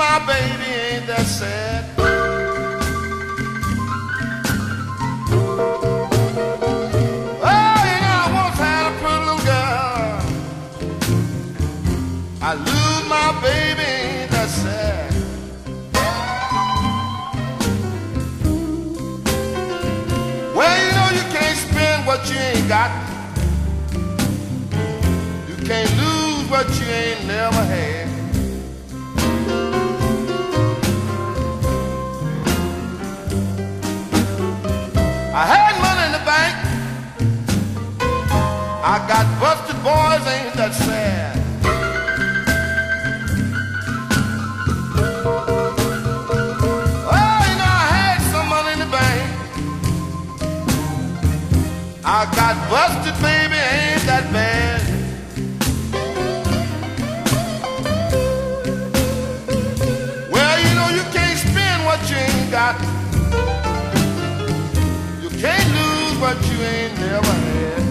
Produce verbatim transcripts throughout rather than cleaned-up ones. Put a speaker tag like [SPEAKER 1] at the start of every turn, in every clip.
[SPEAKER 1] my baby, ain't that sad? Oh, you know, I once had a pretty little girl. I lose my baby, ain't that sad? Well, you know you can't spend what you ain't got. You can't lose what you ain't never had. I had money in the bank. I got busted, boys, ain't that sad? Oh, you know, I had some money in the bank. I got busted, baby, ain't that bad? Well, you know, you can't spend what you ain't got. Can't lose what you ain't never had.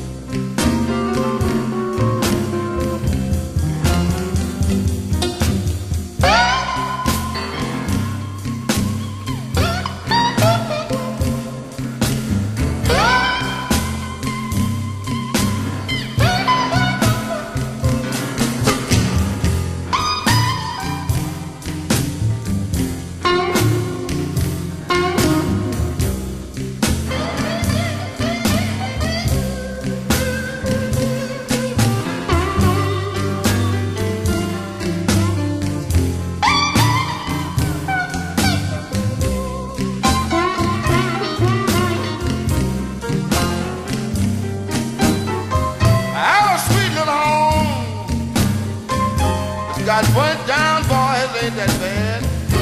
[SPEAKER 1] Got burnt down, boys, ain't that bad?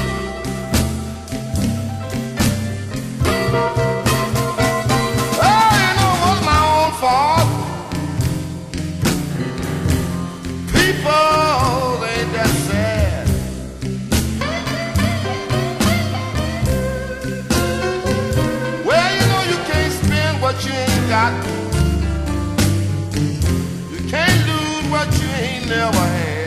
[SPEAKER 1] Oh, you know, it was my own fault. People, ain't that sad? Well, you know you can't spend what you ain't got. You can't lose what you ain't never had.